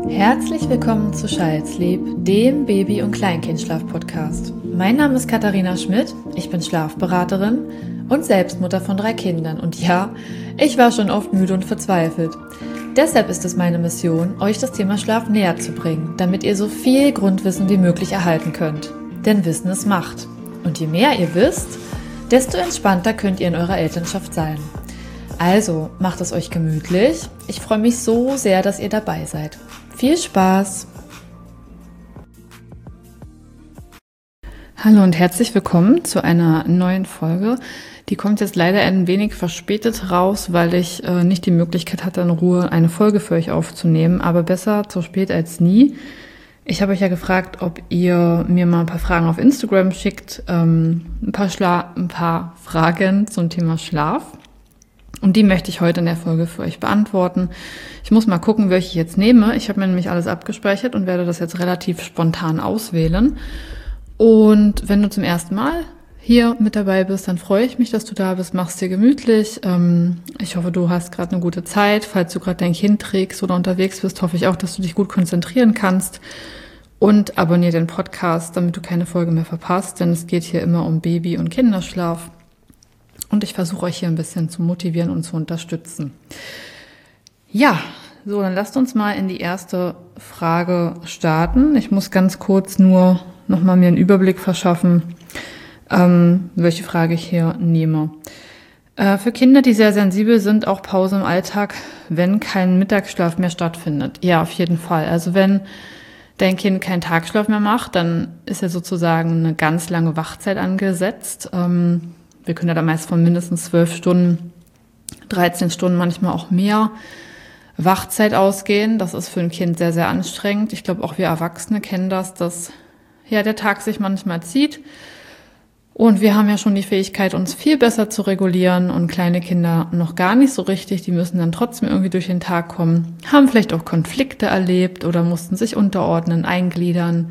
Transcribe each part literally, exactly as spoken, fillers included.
Herzlich willkommen zu Child's-Lieb, dem Baby- und Kleinkindschlaf-Podcast. Mein Name ist Katharina Schmidt, ich bin Schlafberaterin und Selbstmutter von drei Kindern. Und ja, ich war schon oft müde und verzweifelt. Deshalb ist es meine Mission, euch das Thema Schlaf näher zu bringen, damit ihr so viel Grundwissen wie möglich erhalten könnt. Denn Wissen ist Macht. Und je mehr ihr wisst, desto entspannter könnt ihr in eurer Elternschaft sein. Also, macht es euch gemütlich. Ich freue mich so sehr, dass ihr dabei seid. Viel Spaß! Hallo und herzlich willkommen zu einer neuen Folge. Die kommt jetzt leider ein wenig verspätet raus, weil ich äh, nicht die Möglichkeit hatte, in Ruhe eine Folge für euch aufzunehmen. Aber besser zu spät als nie. Ich habe euch ja gefragt, ob ihr mir mal ein paar Fragen auf Instagram schickt. Ähm, ein paar Schla- ein paar Fragen zum Thema Schlaf. Und die möchte ich heute in der Folge für euch beantworten. Ich muss mal gucken, welche ich jetzt nehme. Ich habe mir nämlich alles abgespeichert und werde das jetzt relativ spontan auswählen. Und wenn du zum ersten Mal hier mit dabei bist, dann freue ich mich, dass du da bist. Mach's dir gemütlich. Ich hoffe, du hast gerade eine gute Zeit. Falls du gerade dein Kind trägst oder unterwegs bist, hoffe ich auch, dass du dich gut konzentrieren kannst. Und abonniere den Podcast, damit du keine Folge mehr verpasst, denn es geht hier immer um Baby- und Kinderschlaf. Und ich versuche euch hier ein bisschen zu motivieren und zu unterstützen. Ja, so, dann lasst uns mal in die erste Frage starten. Ich muss ganz kurz nur nochmal mir einen Überblick verschaffen, ähm, welche Frage ich hier nehme. Äh, für Kinder, die sehr sensibel sind, auch Pause im Alltag, wenn kein Mittagsschlaf mehr stattfindet. Ja, auf jeden Fall. Also wenn dein Kind keinen Tagschlaf mehr macht, dann ist ja sozusagen eine ganz lange Wachzeit angesetzt. Ähm, Wir können ja da meist von mindestens zwölf Stunden, dreizehn Stunden, manchmal auch mehr Wachzeit ausgehen. Das ist für ein Kind sehr, sehr anstrengend. Ich glaube, auch wir Erwachsene kennen das, dass ja der Tag sich manchmal zieht. Und wir haben ja schon die Fähigkeit, uns viel besser zu regulieren und kleine Kinder noch gar nicht so richtig. Die müssen dann trotzdem irgendwie durch den Tag kommen, haben vielleicht auch Konflikte erlebt oder mussten sich unterordnen, eingliedern.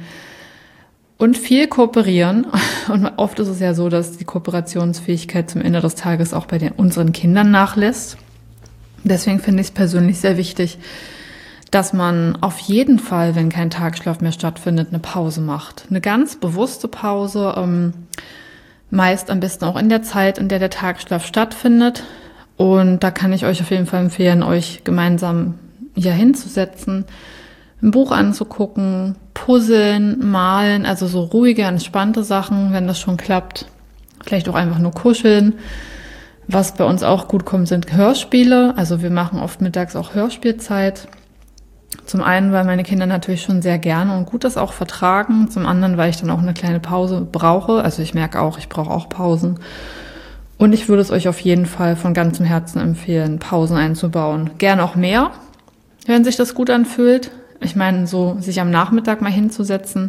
Und viel kooperieren. Und oft ist es ja so, dass die Kooperationsfähigkeit zum Ende des Tages auch bei den, unseren Kindern nachlässt. Deswegen finde ich es persönlich sehr wichtig, dass man auf jeden Fall, wenn kein Tagschlaf mehr stattfindet, eine Pause macht. Eine ganz bewusste Pause, ähm, meist am besten auch in der Zeit, in der der Tagschlaf stattfindet. Und da kann ich euch auf jeden Fall empfehlen, euch gemeinsam hier hinzusetzen, ein Buch anzugucken, puzzeln, malen, also so ruhige, entspannte Sachen, wenn das schon klappt. Vielleicht auch einfach nur kuscheln. Was bei uns auch gut kommt, sind Hörspiele. Also wir machen oft mittags auch Hörspielzeit. Zum einen, weil meine Kinder natürlich schon sehr gerne und gut das auch vertragen. Zum anderen, weil ich dann auch eine kleine Pause brauche. Also ich merke auch, ich brauche auch Pausen. Und ich würde es euch auf jeden Fall von ganzem Herzen empfehlen, Pausen einzubauen. Gerne auch mehr, wenn sich das gut anfühlt. Ich meine, so sich am Nachmittag mal hinzusetzen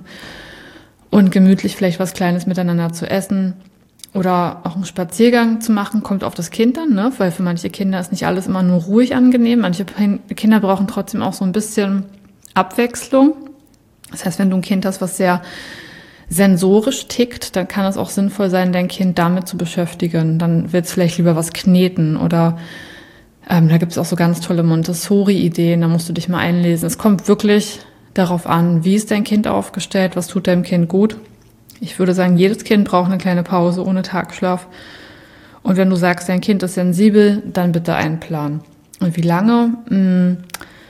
und gemütlich vielleicht was Kleines miteinander zu essen oder auch einen Spaziergang zu machen, kommt auf das Kind an, ne? Weil für manche Kinder ist nicht alles immer nur ruhig angenehm. Manche Kinder brauchen trotzdem auch so ein bisschen Abwechslung. Das heißt, wenn du ein Kind hast, was sehr sensorisch tickt, dann kann es auch sinnvoll sein, dein Kind damit zu beschäftigen. Dann wird es vielleicht lieber was kneten oder Ähm, da gibt es auch so ganz tolle Montessori-Ideen, da musst du dich mal einlesen. Es kommt wirklich darauf an, wie ist dein Kind aufgestellt, was tut deinem Kind gut. Ich würde sagen, jedes Kind braucht eine kleine Pause ohne Tagschlaf. Und wenn du sagst, dein Kind ist sensibel, dann bitte einplanen. Und wie lange?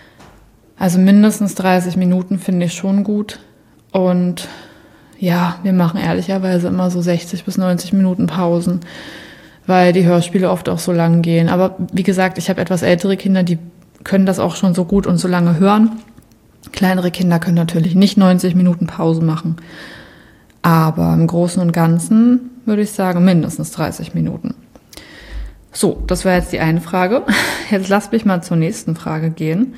Also mindestens dreißig Minuten finde ich schon gut. Und ja, wir machen ehrlicherweise immer so sechzig bis neunzig Minuten Pausen, weil die Hörspiele oft auch so lang gehen. Aber wie gesagt, ich habe etwas ältere Kinder, die können das auch schon so gut und so lange hören. Kleinere Kinder können natürlich nicht neunzig Minuten Pause machen. Aber im Großen und Ganzen würde ich sagen, mindestens dreißig Minuten. So, das war jetzt die eine Frage. Jetzt lasst mich mal zur nächsten Frage gehen.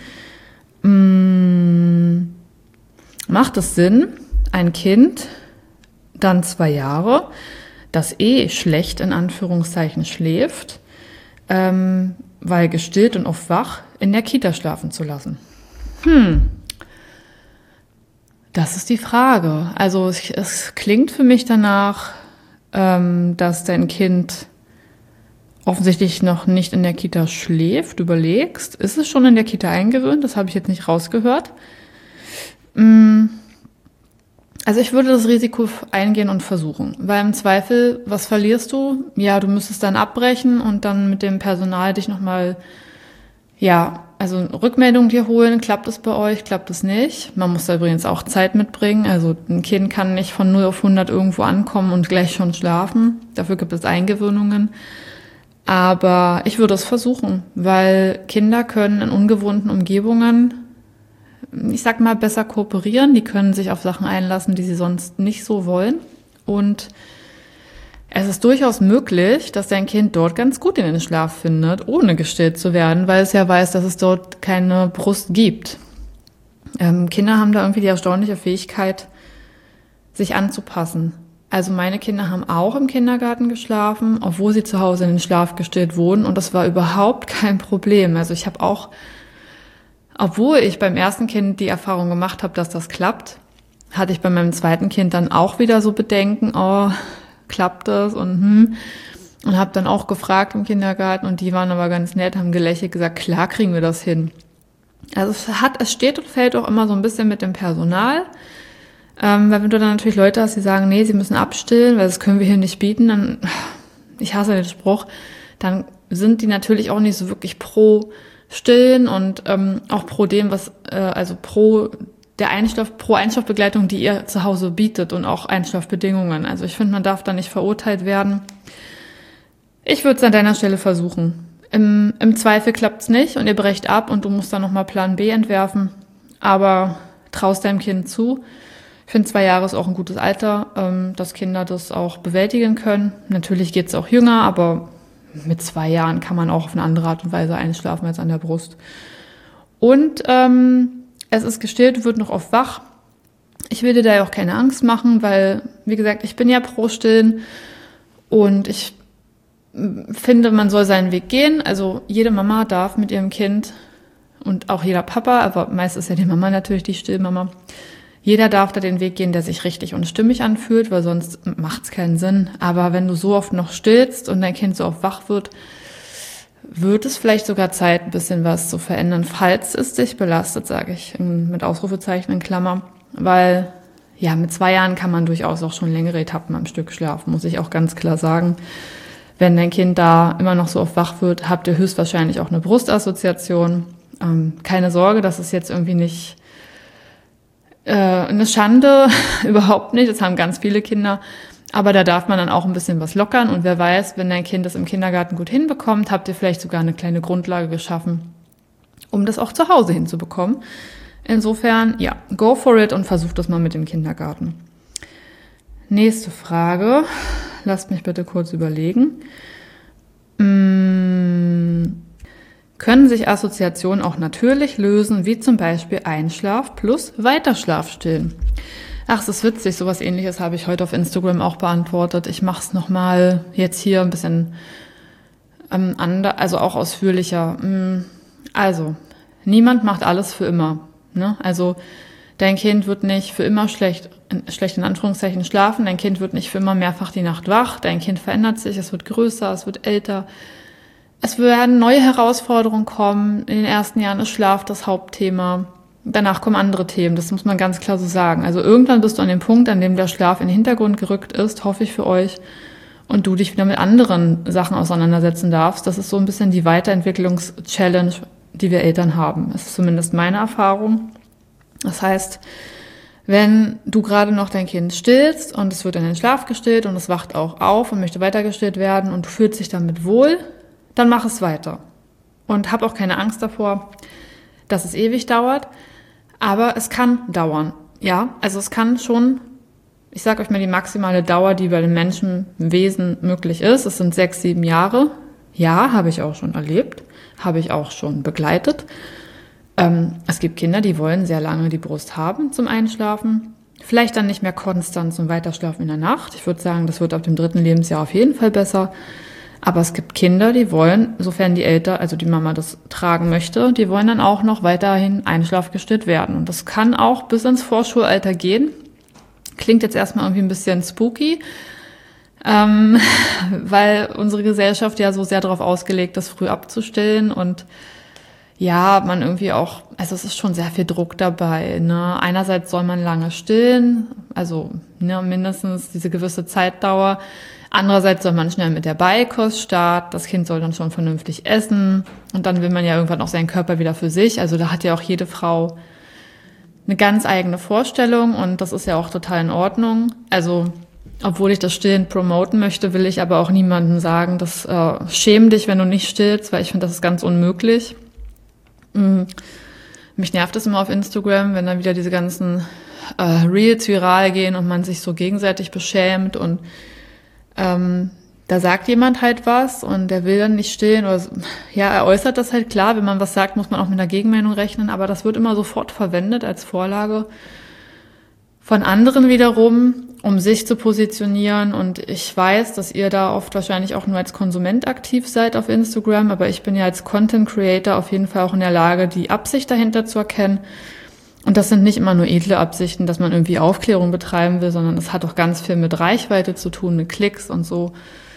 Hm, macht es Sinn, ein Kind, dann zwei Jahre, das eh schlecht in Anführungszeichen schläft, ähm, weil gestillt und oft wach, in der Kita schlafen zu lassen? Hm, das ist die Frage. Also es, es klingt für mich danach, ähm, dass dein Kind offensichtlich noch nicht in der Kita schläft, überlegst, ist es schon in der Kita eingewöhnt? Das habe ich jetzt nicht rausgehört. Also ich würde das Risiko eingehen und versuchen, weil im Zweifel, was verlierst du? Ja, du müsstest dann abbrechen und dann mit dem Personal dich nochmal, ja, also Rückmeldung dir holen. Klappt es bei euch? Klappt es nicht? Man muss da übrigens auch Zeit mitbringen. Also ein Kind kann nicht von null auf hundert irgendwo ankommen und gleich schon schlafen. Dafür gibt es Eingewöhnungen. Aber ich würde es versuchen, weil Kinder können in ungewohnten Umgebungen, ich sag mal, besser kooperieren. Die können sich auf Sachen einlassen, die sie sonst nicht so wollen. Und es ist durchaus möglich, dass dein Kind dort ganz gut in den Schlaf findet, ohne gestillt zu werden, weil es ja weiß, dass es dort keine Brust gibt. Ähm, Kinder haben da irgendwie die erstaunliche Fähigkeit, sich anzupassen. Also meine Kinder haben auch im Kindergarten geschlafen, obwohl sie zu Hause in den Schlaf gestillt wurden. Und das war überhaupt kein Problem. Also ich habe auch, obwohl ich beim ersten Kind die Erfahrung gemacht habe, dass das klappt, hatte ich bei meinem zweiten Kind dann auch wieder so Bedenken, oh, klappt das und hm. Und habe dann auch gefragt im Kindergarten und die waren aber ganz nett, haben gelächelt, gesagt, klar kriegen wir das hin. Also es hat, es steht und fällt auch immer so ein bisschen mit dem Personal. Ähm, weil wenn du dann natürlich Leute hast, die sagen, nee, sie müssen abstillen, weil das können wir hier nicht bieten, dann, ich hasse den Spruch, dann sind die natürlich auch nicht so wirklich pro Stillen und ähm, auch pro dem, was, äh, also pro der Einschlaf, pro Einschlafbegleitung, die ihr zu Hause bietet und auch Einschlafbedingungen. Also ich finde, man darf da nicht verurteilt werden. Ich würde es an deiner Stelle versuchen. Im, im Zweifel klappt es nicht und ihr brecht ab und du musst dann nochmal Plan B entwerfen, aber traust deinem Kind zu. Ich finde, zwei Jahre ist auch ein gutes Alter, ähm, dass Kinder das auch bewältigen können. Natürlich geht es auch jünger, aber mit zwei Jahren kann man auch auf eine andere Art und Weise einschlafen als an der Brust. Und ähm, es ist gestillt, wird noch oft wach. Ich will dir da ja auch keine Angst machen, weil, wie gesagt, ich bin ja pro Stillen und ich finde, man soll seinen Weg gehen. Also jede Mama darf mit ihrem Kind und auch jeder Papa, aber meist ist ja die Mama natürlich die Stillmama, jeder darf da den Weg gehen, der sich richtig und stimmig anfühlt, weil sonst macht es keinen Sinn. Aber wenn du so oft noch stillst und dein Kind so oft wach wird, wird es vielleicht sogar Zeit, ein bisschen was zu verändern, falls es dich belastet, sage ich mit Ausrufezeichen in Klammer. Weil ja, mit zwei Jahren kann man durchaus auch schon längere Etappen am Stück schlafen, muss ich auch ganz klar sagen. Wenn dein Kind da immer noch so oft wach wird, habt ihr höchstwahrscheinlich auch eine Brustassoziation. Ähm, keine Sorge, das ist jetzt irgendwie nicht äh, eine Schande, überhaupt nicht. Das haben ganz viele Kinder. Aber da darf man dann auch ein bisschen was lockern. Und wer weiß, wenn dein Kind das im Kindergarten gut hinbekommt, habt ihr vielleicht sogar eine kleine Grundlage geschaffen, um das auch zu Hause hinzubekommen. Insofern, ja, go for it und versucht das mal mit dem Kindergarten. Nächste Frage. Lasst mich bitte kurz überlegen. Hm, können sich Assoziationen auch natürlich lösen, wie zum Beispiel Einschlaf plus Weiterschlafstillen? Ach, es ist witzig, sowas Ähnliches habe ich heute auf Instagram auch beantwortet. Ich mache es nochmal jetzt hier ein bisschen ähm, anders, also auch ausführlicher. Also, niemand macht alles für immer. Ne? Also, dein Kind wird nicht für immer schlecht, schlecht in Anführungszeichen schlafen, dein Kind wird nicht für immer mehrfach die Nacht wach, dein Kind verändert sich, es wird größer, es wird älter. Es werden neue Herausforderungen kommen. In den ersten Jahren ist Schlaf das Hauptthema. Danach kommen andere Themen, das muss man ganz klar so sagen. Also irgendwann bist du an dem Punkt, an dem der Schlaf in den Hintergrund gerückt ist, hoffe ich für euch, und du dich wieder mit anderen Sachen auseinandersetzen darfst. Das ist so ein bisschen die Weiterentwicklungs-Challenge, die wir Eltern haben. Das ist zumindest meine Erfahrung. Das heißt, wenn du gerade noch dein Kind stillst und es wird in den Schlaf gestillt und es wacht auch auf und möchte weiter gestillt werden und du fühlst dich damit wohl, dann mach es weiter. Und hab auch keine Angst davor, dass es ewig dauert. Aber es kann dauern. Ja, also es kann schon, ich sage euch mal die maximale Dauer, die bei den Menschenwesen möglich ist. Es sind sechs, sieben Jahre. Ja, habe ich auch schon erlebt, habe ich auch schon begleitet. Ähm, es gibt Kinder, die wollen sehr lange die Brust haben zum Einschlafen. Vielleicht dann nicht mehr konstant zum Weiterschlafen in der Nacht. Ich würde sagen, das wird ab dem dritten Lebensjahr auf jeden Fall besser. Aber es gibt Kinder, die wollen, sofern die Eltern, also die Mama das tragen möchte, die wollen dann auch noch weiterhin einschlafgestillt werden. Und das kann auch bis ins Vorschulalter gehen. Klingt jetzt erstmal irgendwie ein bisschen spooky, ähm, weil unsere Gesellschaft ja so sehr darauf ausgelegt ist, früh abzustillen. Und ja, man irgendwie auch, also es ist schon sehr viel Druck dabei, ne? Einerseits soll man lange stillen, also ne, mindestens diese gewisse Zeitdauer. Andererseits soll man schnell mit der Beikost starten, das Kind soll dann schon vernünftig essen und dann will man ja irgendwann auch seinen Körper wieder für sich. Also da hat ja auch jede Frau eine ganz eigene Vorstellung und das ist ja auch total in Ordnung. Also obwohl ich das Stillen promoten möchte, will ich aber auch niemandem sagen, dass äh, schäm dich, wenn du nicht stillst, weil ich finde, das ist ganz unmöglich. Mhm. Mich nervt es immer auf Instagram, wenn dann wieder diese ganzen äh, Reels viral gehen und man sich so gegenseitig beschämt und Ähm, da sagt jemand halt was und der will dann nicht stillen oder so. Ja, er äußert das halt klar, wenn man was sagt, muss man auch mit einer Gegenmeinung rechnen, aber das wird immer sofort verwendet als Vorlage von anderen wiederum, um sich zu positionieren und ich weiß, dass ihr da oft wahrscheinlich auch nur als Konsument aktiv seid auf Instagram, aber ich bin ja als Content Creator auf jeden Fall auch in der Lage, die Absicht dahinter zu erkennen. Und das sind nicht immer nur edle Absichten, dass man irgendwie Aufklärung betreiben will, sondern es hat auch ganz viel mit Reichweite zu tun, mit Klicks und so.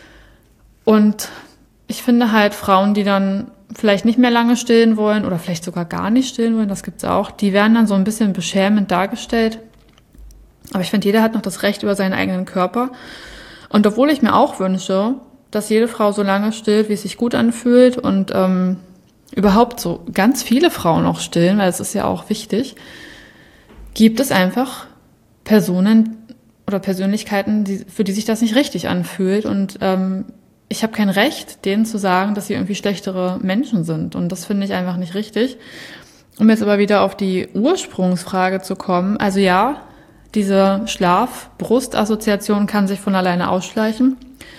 Und ich finde halt Frauen, die dann vielleicht nicht mehr lange stillen wollen oder vielleicht sogar gar nicht stillen wollen, das gibt's auch, die werden dann so ein bisschen beschämend dargestellt. Aber ich finde, jeder hat noch das Recht über seinen eigenen Körper. Und obwohl ich mir auch wünsche, dass jede Frau so lange stillt, wie es sich gut anfühlt und ähm, überhaupt so ganz viele Frauen auch stillen, weil es ist ja auch wichtig, gibt es einfach Personen oder Persönlichkeiten, die, für die sich das nicht richtig anfühlt. Und ähm, ich habe kein Recht, denen zu sagen, dass sie irgendwie schlechtere Menschen sind. Und das finde ich einfach nicht richtig. Um jetzt aber wieder auf die Ursprungsfrage zu kommen. Also ja, diese Schlaf-Brust-Assoziation kann sich von alleine ausschleichen.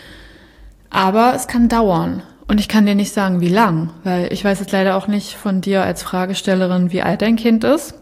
Aber es kann dauern. Und ich kann dir nicht sagen, wie lang, weil ich weiß jetzt leider auch nicht von dir als Fragestellerin, wie alt dein Kind ist,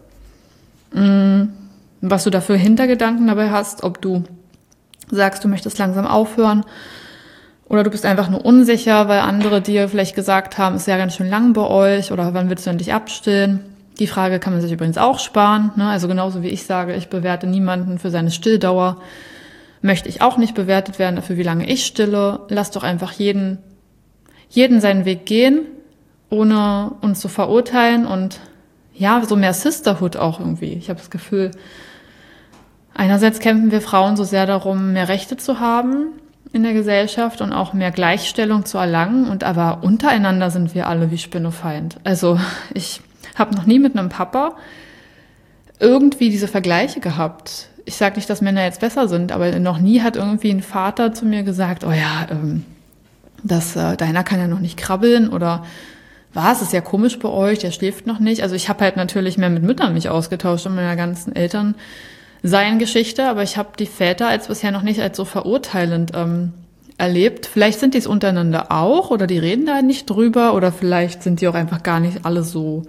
was du da für Hintergedanken dabei hast, ob du sagst, du möchtest langsam aufhören oder du bist einfach nur unsicher, weil andere dir vielleicht gesagt haben, es ist ja ganz schön lang bei euch oder wann willst du endlich abstillen? Die Frage kann man sich übrigens auch sparen, ne? Also genauso wie ich sage, ich bewerte niemanden für seine Stilldauer, möchte ich auch nicht bewertet werden dafür, wie lange ich stille. Lass doch einfach jeden jeden seinen Weg gehen, ohne uns zu verurteilen und ja, so mehr Sisterhood auch irgendwie. Ich habe das Gefühl, einerseits kämpfen wir Frauen so sehr darum, mehr Rechte zu haben in der Gesellschaft und auch mehr Gleichstellung zu erlangen und aber untereinander sind wir alle wie Spinnefeind. Also ich habe noch nie mit einem Papa irgendwie diese Vergleiche gehabt. Ich sage nicht, dass Männer jetzt besser sind, aber noch nie hat irgendwie ein Vater zu mir gesagt, oh ja, ähm, dass äh, deiner kann ja noch nicht krabbeln oder was, ist ja komisch bei euch, der schläft noch nicht. Also ich habe halt natürlich mehr mit Müttern mich ausgetauscht und meiner ganzen Eltern seien Geschichte, aber ich habe die Väter als bisher noch nicht als so verurteilend ähm, erlebt. Vielleicht sind die es untereinander auch oder die reden da nicht drüber oder vielleicht sind die auch einfach gar nicht alle so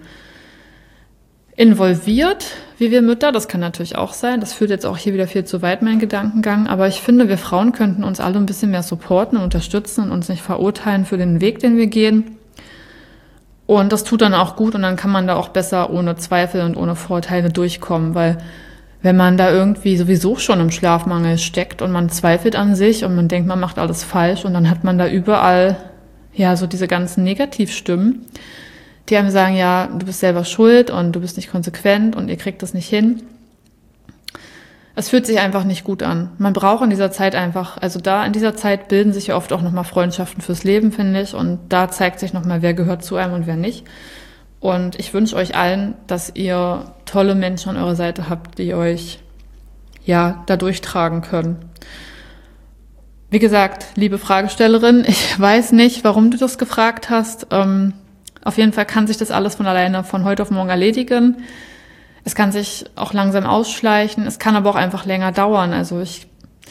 involviert wie wir Mütter. Das kann natürlich auch sein. Das führt jetzt auch hier wieder viel zu weit, mein Gedankengang. Aber ich finde, wir Frauen könnten uns alle ein bisschen mehr supporten und unterstützen und uns nicht verurteilen für den Weg, den wir gehen. Und das tut dann auch gut und dann kann man da auch besser ohne Zweifel und ohne Vorteile durchkommen, weil wenn man da irgendwie sowieso schon im Schlafmangel steckt und man zweifelt an sich und man denkt, man macht alles falsch und dann hat man da überall ja so diese ganzen Negativstimmen, die einem sagen, ja, du bist selber schuld und du bist nicht konsequent und ihr kriegt das nicht hin. Es fühlt sich einfach nicht gut an. Man braucht in dieser Zeit einfach, also da in dieser Zeit bilden sich ja oft auch nochmal Freundschaften fürs Leben, finde ich. Und da zeigt sich nochmal, wer gehört zu einem und wer nicht. Und ich wünsche euch allen, dass ihr tolle Menschen an eurer Seite habt, die euch ja da durchtragen können. Wie gesagt, liebe Fragestellerin, ich weiß nicht, warum du das gefragt hast. Ähm, Auf jeden Fall kann sich das alles von alleine von heute auf morgen erledigen. Es kann sich auch langsam ausschleichen. Es kann aber auch einfach länger dauern. Also ich,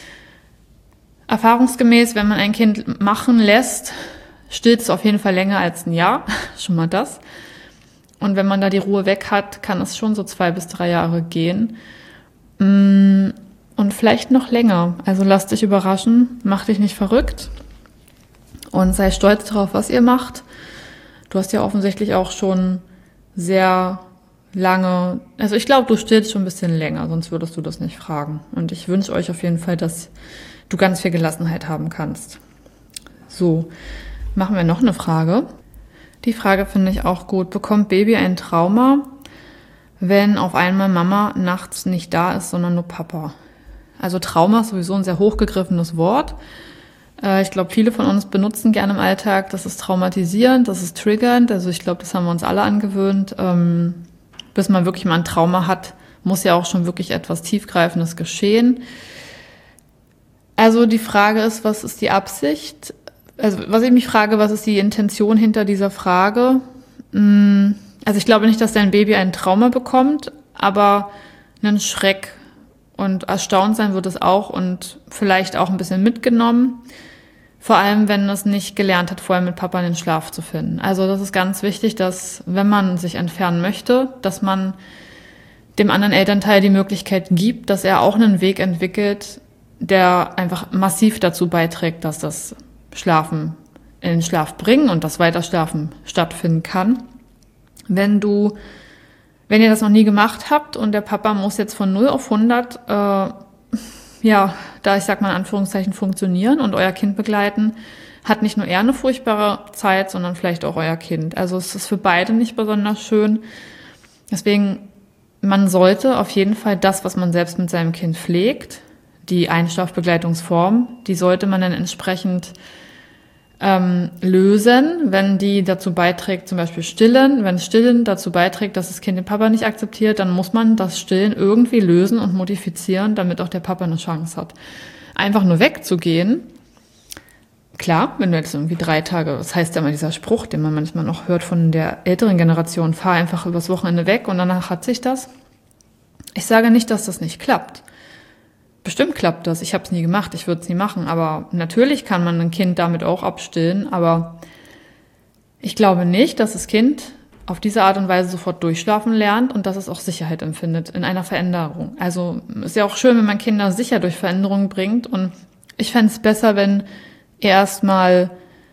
erfahrungsgemäß, wenn man ein Kind machen lässt, stillt es auf jeden Fall länger als ein Jahr. Schon mal das. Und wenn man da die Ruhe weg hat, kann es schon so zwei bis drei Jahre gehen. Und vielleicht noch länger. Also lass dich überraschen. Mach dich nicht verrückt. Und sei stolz darauf, was ihr macht. Du hast ja offensichtlich auch schon sehr lange, also ich glaube, du stillst schon ein bisschen länger, sonst würdest du das nicht fragen. Und ich wünsche euch auf jeden Fall, dass du ganz viel Gelassenheit haben kannst. So, machen wir noch eine Frage. Die Frage finde ich auch gut. Bekommt Baby ein Trauma, wenn auf einmal Mama nachts nicht da ist, sondern nur Papa? Also Trauma ist sowieso ein sehr hochgegriffenes Wort. Äh, ich glaube, viele von uns benutzen gerne im Alltag. Das ist traumatisierend, das ist triggernd. Also ich glaube, das haben wir uns alle angewöhnt. Ähm, bis man wirklich mal ein Trauma hat, muss ja auch schon wirklich etwas Tiefgreifendes geschehen. Also die Frage ist, was ist die Absicht? Also was ich mich frage, was ist die Intention hinter dieser Frage? Also ich glaube nicht, dass dein Baby ein Trauma bekommt, aber einen Schreck und erstaunt sein wird es auch und vielleicht auch ein bisschen mitgenommen. Vor allem, wenn es nicht gelernt hat, vorher mit Papa in den Schlaf zu finden. Also das ist ganz wichtig, dass wenn man sich entfernen möchte, dass man dem anderen Elternteil die Möglichkeit gibt, dass er auch einen Weg entwickelt, der einfach massiv dazu beiträgt, dass das Schlafen in den Schlaf bringen und das Weiterschlafen stattfinden kann. Wenn du, wenn ihr das noch nie gemacht habt und der Papa muss jetzt von null auf hundert, äh, ja, da ich sag mal in Anführungszeichen funktionieren und euer Kind begleiten, hat nicht nur er eine furchtbare Zeit, sondern vielleicht auch euer Kind. Also es ist für beide nicht besonders schön. Deswegen, man sollte auf jeden Fall das, was man selbst mit seinem Kind pflegt, die Einschlafbegleitungsform, die sollte man dann entsprechend ähm, lösen, wenn die dazu beiträgt, zum Beispiel Stillen. Wenn Stillen dazu beiträgt, dass das Kind den Papa nicht akzeptiert, dann muss man das Stillen irgendwie lösen und modifizieren, damit auch der Papa eine Chance hat. Einfach nur wegzugehen, klar, wenn du jetzt irgendwie drei Tage, das heißt ja immer dieser Spruch, den man manchmal noch hört von der älteren Generation, fahr einfach übers Wochenende weg und danach hat sich das. Ich sage nicht, dass das nicht klappt. Bestimmt klappt das. Ich habe es nie gemacht, ich würde es nie machen. Aber natürlich kann man ein Kind damit auch abstillen. Aber ich glaube nicht, dass das Kind auf diese Art und Weise sofort durchschlafen lernt und dass es auch Sicherheit empfindet in einer Veränderung. Also ist ja auch schön, wenn man Kinder sicher durch Veränderungen bringt. Und ich fände es besser, wenn ihr erstmal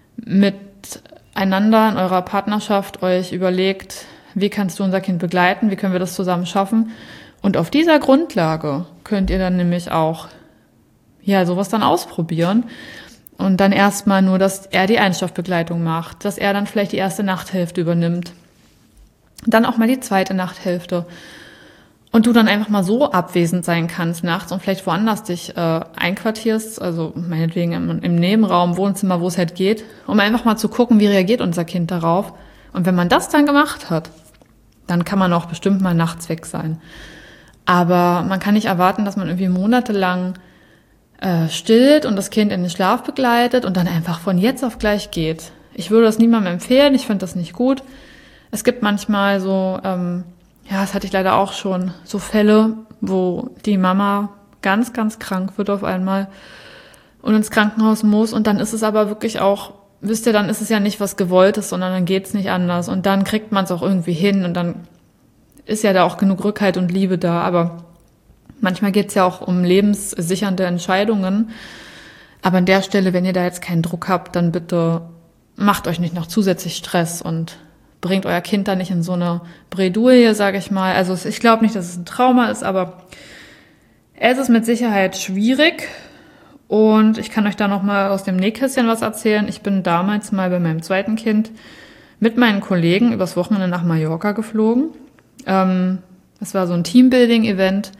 miteinander in eurer Partnerschaft euch überlegt, wie kannst du unser Kind begleiten, wie können wir das zusammen schaffen. Und auf dieser Grundlage könnt ihr dann nämlich auch, ja, sowas dann ausprobieren und dann erstmal nur, dass er die Einschlafbegleitung macht, dass er dann vielleicht die erste Nachthälfte übernimmt, dann auch mal die zweite Nachthälfte und du dann einfach mal so abwesend sein kannst nachts und vielleicht woanders dich äh, einquartierst, also meinetwegen im, im Nebenraum, Wohnzimmer, wo es halt geht, um einfach mal zu gucken, wie reagiert unser Kind darauf. Und wenn man das dann gemacht hat, dann kann man auch bestimmt mal nachts weg sein. Aber man kann nicht erwarten, dass man irgendwie monatelang äh, stillt und das Kind in den Schlaf begleitet und dann einfach von jetzt auf gleich geht. Ich würde das niemandem empfehlen, ich finde das nicht gut. Es gibt manchmal so, ähm, ja, das hatte ich leider auch schon, so Fälle, wo die Mama ganz, ganz krank wird auf einmal und ins Krankenhaus muss und dann ist es aber wirklich auch, wisst ihr, dann ist es ja nicht was Gewolltes, sondern dann geht's nicht anders und dann kriegt man es auch irgendwie hin und dann ist ja da auch genug Rückhalt und Liebe da, aber manchmal geht's ja auch um lebenssichernde Entscheidungen. Aber an der Stelle, wenn ihr da jetzt keinen Druck habt, dann bitte macht euch nicht noch zusätzlich Stress und bringt euer Kind da nicht in so eine Bredouille, sage ich mal. Also ich glaube nicht, dass es ein Trauma ist, aber es ist mit Sicherheit schwierig. Und ich kann euch da noch mal aus dem Nähkästchen was erzählen. Ich bin damals mal bei meinem zweiten Kind mit meinen Kollegen übers Wochenende nach Mallorca geflogen. Ähm, das war so ein Teambuilding-Event.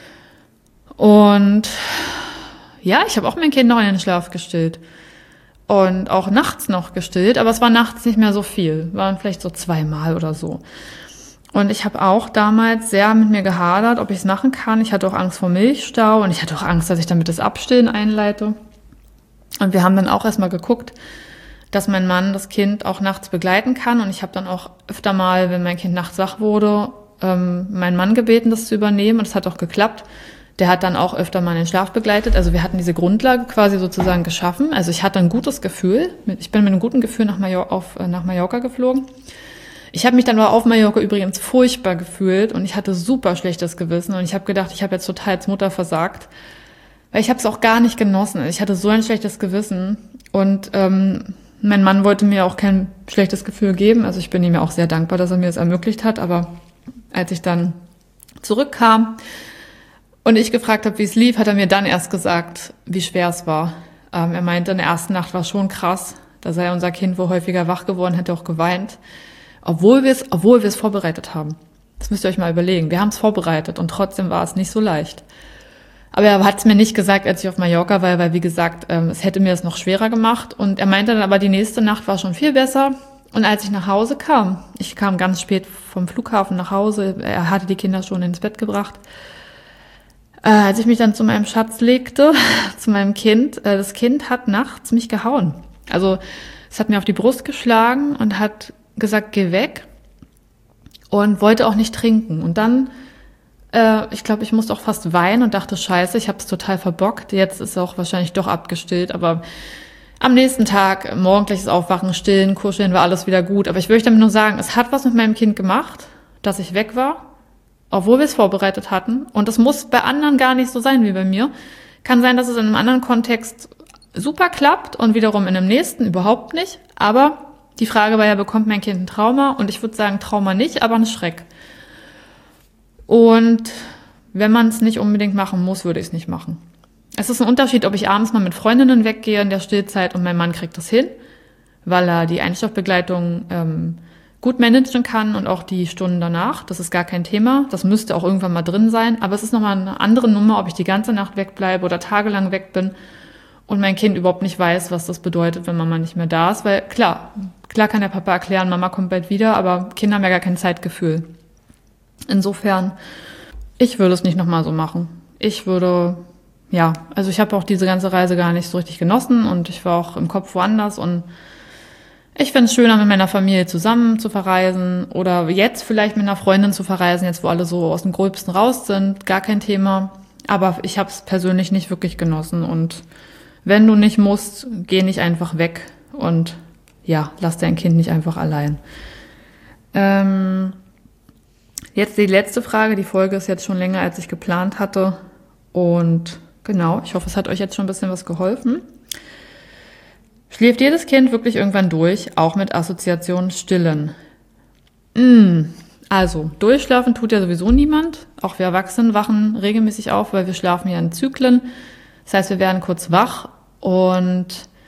Und ja, ich habe auch mein Kind noch in den Schlaf gestillt. Und auch nachts noch gestillt, aber es war nachts nicht mehr so viel. Waren vielleicht so zweimal oder so. Und ich habe auch damals sehr mit mir gehadert, ob ich es machen kann. Ich hatte auch Angst vor Milchstau und ich hatte auch Angst, dass ich damit das Abstillen einleite. Und wir haben dann auch erstmal geguckt, dass mein Mann das Kind auch nachts begleiten kann. Und ich habe dann auch öfter mal, wenn mein Kind nachts wach wurde, ähm, meinen Mann gebeten, das zu übernehmen. Und es hat auch geklappt. Der hat dann auch öfter mal in den Schlaf begleitet. Also wir hatten diese Grundlage quasi sozusagen geschaffen. Also ich hatte ein gutes Gefühl. Ich bin mit einem guten Gefühl nach, Major- auf, äh, nach Mallorca geflogen. Ich habe mich dann aber auf Mallorca übrigens furchtbar gefühlt und ich hatte super schlechtes Gewissen. Und ich habe gedacht, ich habe jetzt total als Mutter versagt. Weil ich habe es auch gar nicht genossen. Ich hatte so ein schlechtes Gewissen. Und ähm, mein Mann wollte mir auch kein schlechtes Gefühl geben. Also ich bin ihm ja auch sehr dankbar, dass er mir das ermöglicht hat. Aber als ich dann zurückkam und ich gefragt habe, wie es lief, hat er mir dann erst gesagt, wie schwer es war. Ähm, er meinte, in der ersten Nacht war schon krass. Da sei unser Kind wohl häufiger wach geworden, hätte auch geweint. Obwohl wir es, obwohl wir es vorbereitet haben. Das müsst ihr euch mal überlegen. Wir haben es vorbereitet und trotzdem war es nicht so leicht. Aber er hat es mir nicht gesagt, als ich auf Mallorca war, weil, wie gesagt, ähm, es hätte mir es noch schwerer gemacht. Und er meinte dann aber, die nächste Nacht war schon viel besser. Und als ich nach Hause kam, ich kam ganz spät vom Flughafen nach Hause, er hatte die Kinder schon ins Bett gebracht. Äh, als ich mich dann zu meinem Schatz legte, zu meinem Kind, äh, das Kind hat nachts mich gehauen. Also es hat mir auf die Brust geschlagen und hat gesagt, geh weg, und wollte auch nicht trinken. Und dann, äh, ich glaube, ich musste auch fast weinen und dachte, scheiße, ich habe es total verbockt. Jetzt ist er auch wahrscheinlich doch abgestillt, aber am nächsten Tag, morgendliches Aufwachen, stillen, kuscheln, war alles wieder gut. Aber ich möchte damit nur sagen, es hat was mit meinem Kind gemacht, dass ich weg war, obwohl wir es vorbereitet hatten. Und das muss bei anderen gar nicht so sein wie bei mir. Kann sein, dass es in einem anderen Kontext super klappt und wiederum in einem nächsten überhaupt nicht. Aber die Frage war ja, bekommt mein Kind ein Trauma? Und ich würde sagen, Trauma nicht, aber ein Schreck. Und wenn man es nicht unbedingt machen muss, würde ich es nicht machen. Es ist ein Unterschied, ob ich abends mal mit Freundinnen weggehe in der Stillzeit und mein Mann kriegt das hin, weil er die Einschlafbegleitung ähm, gut managen kann und auch die Stunden danach. Das ist gar kein Thema. Das müsste auch irgendwann mal drin sein. Aber es ist nochmal eine andere Nummer, ob ich die ganze Nacht wegbleibe oder tagelang weg bin und mein Kind überhaupt nicht weiß, was das bedeutet, wenn Mama nicht mehr da ist. Weil klar, klar kann der Papa erklären, Mama kommt bald wieder, aber Kinder haben ja gar kein Zeitgefühl. Insofern, ich würde es nicht nochmal so machen. Ich würde, ja, also ich habe auch diese ganze Reise gar nicht so richtig genossen und ich war auch im Kopf woanders und ich finde es schöner, mit meiner Familie zusammen zu verreisen oder jetzt vielleicht mit einer Freundin zu verreisen, jetzt wo alle so aus dem Gröbsten raus sind, gar kein Thema. Aber ich habe es persönlich nicht wirklich genossen und wenn du nicht musst, geh nicht einfach weg und ja, lass dein Kind nicht einfach allein. Ähm, jetzt die letzte Frage. Die Folge ist jetzt schon länger, als ich geplant hatte. Und genau, ich hoffe, es hat euch jetzt schon ein bisschen was geholfen. Schläft jedes Kind wirklich irgendwann durch, auch mit Assoziation Stillen? Mm, also, durchschlafen tut ja sowieso niemand. Auch wir Erwachsenen wachen regelmäßig auf, weil wir schlafen ja in Zyklen. Das heißt, wir werden kurz wach und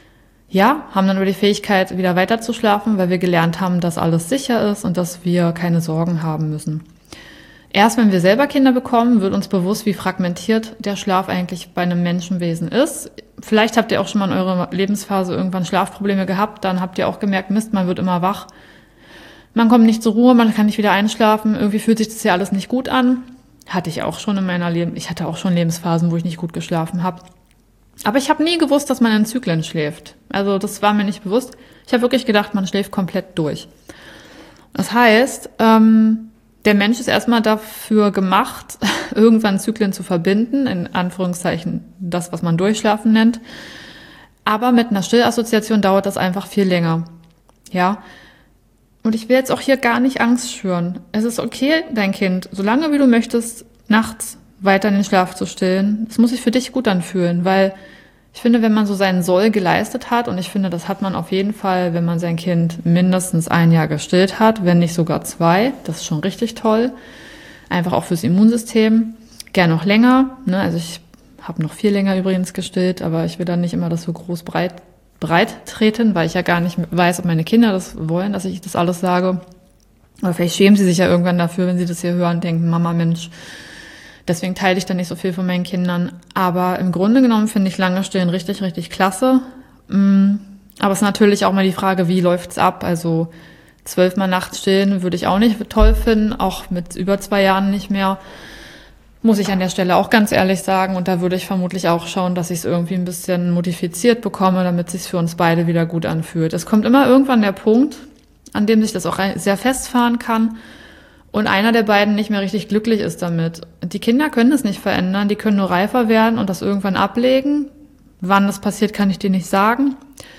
ja, haben dann über die Fähigkeit, wieder weiter zu schlafen, weil wir gelernt haben, dass alles sicher ist und dass wir keine Sorgen haben müssen. Erst wenn wir selber Kinder bekommen, wird uns bewusst, wie fragmentiert der Schlaf eigentlich bei einem Menschenwesen ist. Vielleicht habt ihr auch schon mal in eurer Lebensphase irgendwann Schlafprobleme gehabt, dann habt ihr auch gemerkt, Mist, man wird immer wach. Man kommt nicht zur Ruhe, man kann nicht wieder einschlafen, irgendwie fühlt sich das ja alles nicht gut an. Hatte ich auch schon in meiner Leben, ich hatte auch schon Lebensphasen, wo ich nicht gut geschlafen habe. Aber ich habe nie gewusst, dass man in Zyklen schläft. Also das war mir nicht bewusst. Ich habe wirklich gedacht, man schläft komplett durch. Das heißt, ähm, der Mensch ist erstmal dafür gemacht, irgendwann Zyklen zu verbinden, in Anführungszeichen das, was man Durchschlafen nennt. Aber mit einer Stillassoziation dauert das einfach viel länger. Ja. Und ich will jetzt auch hier gar nicht Angst schüren. Es ist okay, dein Kind, solange wie du möchtest, nachts weiter in den Schlaf zu stillen. Es muss sich für dich gut anfühlen, weil ich finde, wenn man so seinen Soll geleistet hat, und ich finde, das hat man auf jeden Fall, wenn man sein Kind mindestens ein Jahr gestillt hat, wenn nicht sogar zwei, das ist schon richtig toll. Einfach auch fürs Immunsystem. Gern noch länger, ne? Also ich habe noch viel länger übrigens gestillt, aber ich will dann nicht immer das so groß breit, breit treten, weil ich ja gar nicht weiß, ob meine Kinder das wollen, dass ich das alles sage. Aber vielleicht schämen sie sich ja irgendwann dafür, wenn sie das hier hören und denken, Mama, Mensch, deswegen teile ich da nicht so viel von meinen Kindern. Aber im Grunde genommen finde ich lange Stillen richtig, richtig klasse. Aber es ist natürlich auch mal die Frage, wie läuft's ab? Also zwölfmal nachts stillen würde ich auch nicht toll finden, auch mit über zwei Jahren nicht mehr. Muss ich an der Stelle auch ganz ehrlich sagen. Und da würde ich vermutlich auch schauen, dass ich es irgendwie ein bisschen modifiziert bekomme, damit es sich für uns beide wieder gut anfühlt. Es kommt immer irgendwann der Punkt, an dem sich das auch sehr festfahren kann und einer der beiden nicht mehr richtig glücklich ist damit. Die Kinder können es nicht verändern, die können nur reifer werden und das irgendwann ablegen. Wann das passiert, kann ich dir nicht sagen.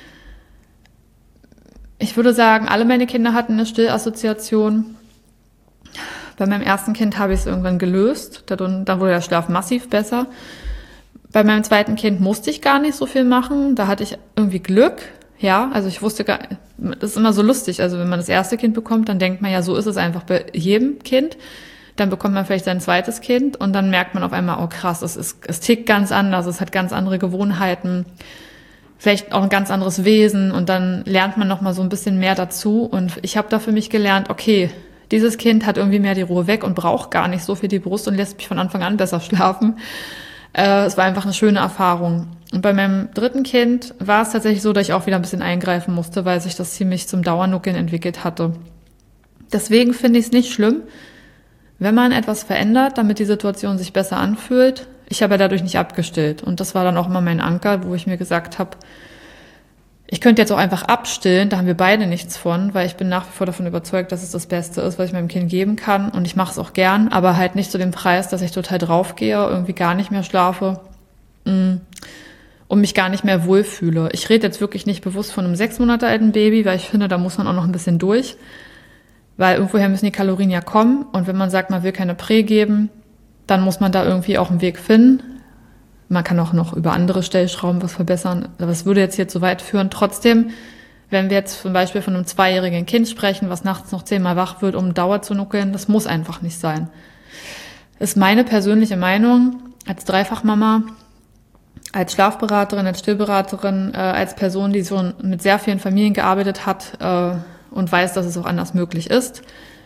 Ich würde sagen, alle meine Kinder hatten eine Stillassoziation. Bei meinem ersten Kind habe ich es irgendwann gelöst, da wurde der Schlaf massiv besser. Bei meinem zweiten Kind musste ich gar nicht so viel machen, da hatte ich irgendwie Glück. Ja, also ich wusste gar, das ist immer so lustig, also wenn man das erste Kind bekommt, dann denkt man ja, so ist es einfach bei jedem Kind. Dann bekommt man vielleicht sein zweites Kind und dann merkt man auf einmal, oh krass, es ist, es tickt ganz anders, es hat ganz andere Gewohnheiten. vielleicht auch ein ganz anderes Wesen und dann lernt man nochmal so ein bisschen mehr dazu. Und ich habe da für mich gelernt, okay, dieses Kind hat irgendwie mehr die Ruhe weg und braucht gar nicht so viel die Brust und lässt mich von Anfang an besser schlafen. Äh, es war einfach eine schöne Erfahrung. Und bei meinem dritten Kind war es tatsächlich so, dass ich auch wieder ein bisschen eingreifen musste, weil sich das ziemlich zum Dauernuckeln entwickelt hatte. Deswegen finde ich es nicht schlimm, wenn man etwas verändert, damit die Situation sich besser anfühlt. Ich habe ja dadurch nicht abgestillt. Und das war dann auch immer mein Anker, wo ich mir gesagt habe, ich könnte jetzt auch einfach abstillen, da haben wir beide nichts von, weil ich bin nach wie vor davon überzeugt, dass es das Beste ist, was ich meinem Kind geben kann. Und ich mache es auch gern, aber halt nicht zu dem Preis, dass ich total draufgehe, irgendwie gar nicht mehr schlafe und mich gar nicht mehr wohlfühle. Ich rede jetzt wirklich nicht bewusst von einem sechs Monate alten Baby, weil ich finde, da muss man auch noch ein bisschen durch. Weil irgendwoher müssen die Kalorien ja kommen. Und wenn man sagt, man will keine Prä geben, dann muss man da irgendwie auch einen Weg finden. Man kann auch noch über andere Stellschrauben was verbessern. Aber es würde jetzt hier zu weit führen. Trotzdem, wenn wir jetzt zum Beispiel von einem zweijährigen Kind sprechen, was nachts noch zehnmal wach wird, um Dauer zu nuckeln, das muss einfach nicht sein. Das ist meine persönliche Meinung als Dreifachmama, als Schlafberaterin, als Stillberaterin, äh, als Person, die schon mit sehr vielen Familien gearbeitet hat äh, und weiß, dass es auch anders möglich ist.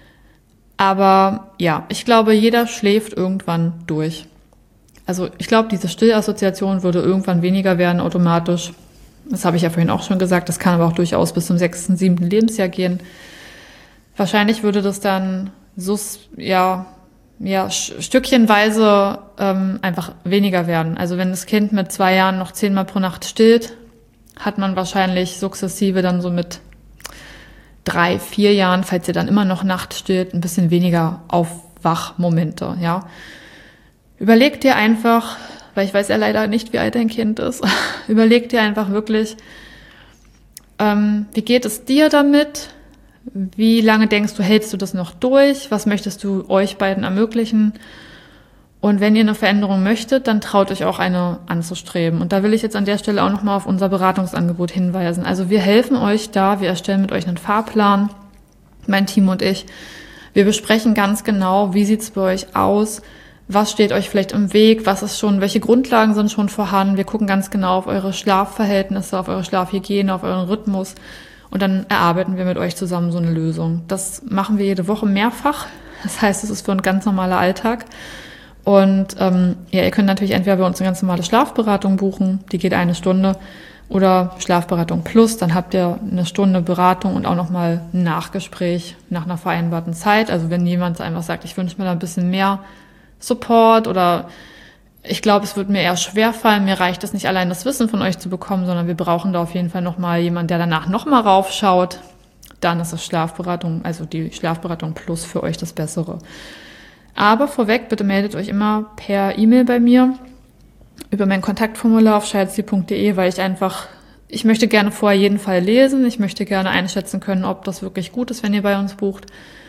Aber ja, ich glaube, jeder schläft irgendwann durch. Also ich glaube, diese Stillassoziation würde irgendwann weniger werden automatisch. Das habe ich ja vorhin auch schon gesagt. Das kann aber auch durchaus bis zum sechsten, siebten Lebensjahr gehen. Wahrscheinlich würde das dann so ja, ja stückchenweise ähm, einfach weniger werden. Also wenn das Kind mit zwei Jahren noch zehnmal pro Nacht stillt, hat man wahrscheinlich sukzessive dann so mit drei, vier Jahren, falls ihr dann immer noch nachts stillt, ein bisschen weniger Aufwachmomente, ja. Überleg dir einfach, weil ich weiß ja leider nicht, wie alt dein Kind ist, überleg dir einfach wirklich, ähm, wie geht es dir damit? Wie lange denkst du, hältst du das noch durch? Was möchtest du euch beiden ermöglichen? Und wenn ihr eine Veränderung möchtet, dann traut euch auch eine anzustreben. Und da will ich jetzt an der Stelle auch nochmal auf unser Beratungsangebot hinweisen. Also wir helfen euch da, wir erstellen mit euch einen Fahrplan, mein Team und ich. Wir besprechen ganz genau, wie sieht's bei euch aus? Was steht euch vielleicht im Weg? Was ist schon, welche Grundlagen sind schon vorhanden? Wir gucken ganz genau auf eure Schlafverhältnisse, auf eure Schlafhygiene, auf euren Rhythmus. Und dann erarbeiten wir mit euch zusammen so eine Lösung. Das machen wir jede Woche mehrfach. Das heißt, es ist für ein ganz normaler Alltag. Und ähm, ja, ihr könnt natürlich entweder bei uns eine ganz normale Schlafberatung buchen, die geht eine Stunde, oder Schlafberatung plus, dann habt ihr eine Stunde Beratung und auch nochmal ein Nachgespräch nach einer vereinbarten Zeit. Also wenn jemand einfach sagt, ich wünsche mir da ein bisschen mehr Support oder ich glaube, es wird mir eher schwerfallen, mir reicht es nicht allein das Wissen von euch zu bekommen, sondern wir brauchen da auf jeden Fall nochmal jemanden, der danach nochmal raufschaut, dann ist das Schlafberatung, also die Schlafberatung plus für euch das Bessere. Aber vorweg, bitte meldet euch immer per E-Mail bei mir über mein Kontaktformular auf scheidzi punkt de, weil ich einfach, ich möchte gerne vorher jeden Fall lesen, ich möchte gerne einschätzen können, ob das wirklich gut ist, wenn ihr bei uns bucht.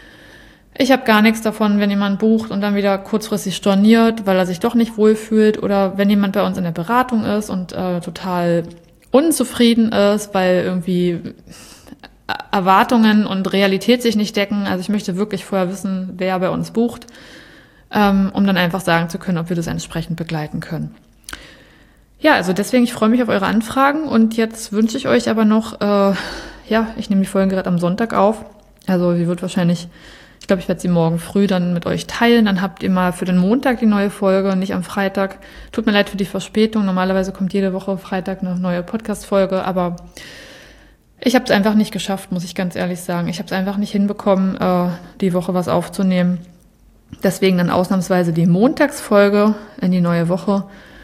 Ich habe gar nichts davon, wenn jemand bucht und dann wieder kurzfristig storniert, weil er sich doch nicht wohlfühlt, oder wenn jemand bei uns in der Beratung ist und äh, total unzufrieden ist, weil irgendwie Erwartungen und Realität sich nicht decken. Also ich möchte wirklich vorher wissen, wer bei uns bucht, ähm, um dann einfach sagen zu können, ob wir das entsprechend begleiten können. Ja, also deswegen, ich freue mich auf eure Anfragen und jetzt wünsche ich euch aber noch, äh, ja, ich nehme die Folge gerade am Sonntag auf, also sie wird wahrscheinlich, ich glaube, ich werde sie morgen früh dann mit euch teilen, dann habt ihr mal für den Montag die neue Folge und nicht am Freitag. Tut mir leid für die Verspätung, normalerweise kommt jede Woche Freitag eine neue Podcast-Folge, aber ich habe es einfach nicht geschafft, muss ich ganz ehrlich sagen. Ich habe es einfach nicht hinbekommen, äh, die Woche was aufzunehmen. Deswegen dann ausnahmsweise die Montagsfolge in die neue Woche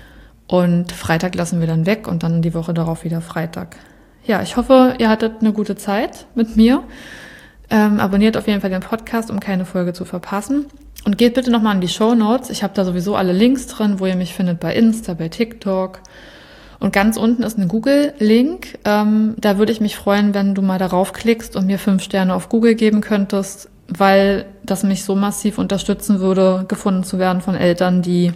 und Freitag lassen wir dann weg und dann die Woche darauf wieder Freitag. Ja, ich hoffe, ihr hattet eine gute Zeit mit mir. Ähm, abonniert auf jeden Fall den Podcast, um keine Folge zu verpassen. Und geht bitte nochmal in die Shownotes. Ich habe da sowieso alle Links drin, wo ihr mich findet bei Insta, bei TikTok. Und ganz unten ist ein Google-Link. Ähm, da würde ich mich freuen, wenn du mal darauf klickst und mir fünf Sterne auf Google geben könntest, weil das mich so massiv unterstützen würde, gefunden zu werden von Eltern, die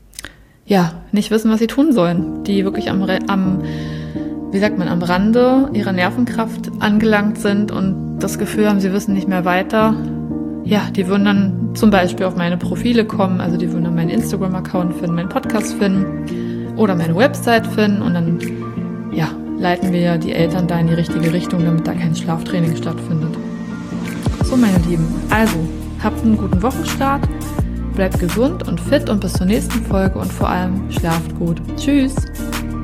ja nicht wissen, was sie tun sollen. Die wirklich am, am wie sagt man, am Rande ihrer Nervenkraft angelangt sind und das Gefühl haben, sie wissen nicht mehr weiter. Ja, die würden dann zum Beispiel auf meine Profile kommen, also die würden dann meinen Instagram-Account finden, meinen Podcast finden oder meine Website finden und dann, ja, leiten wir die Eltern da in die richtige Richtung, damit da kein Schlaftraining stattfindet. So, meine Lieben, also habt einen guten Wochenstart, bleibt gesund und fit und bis zur nächsten Folge und vor allem schlaft gut. Tschüss!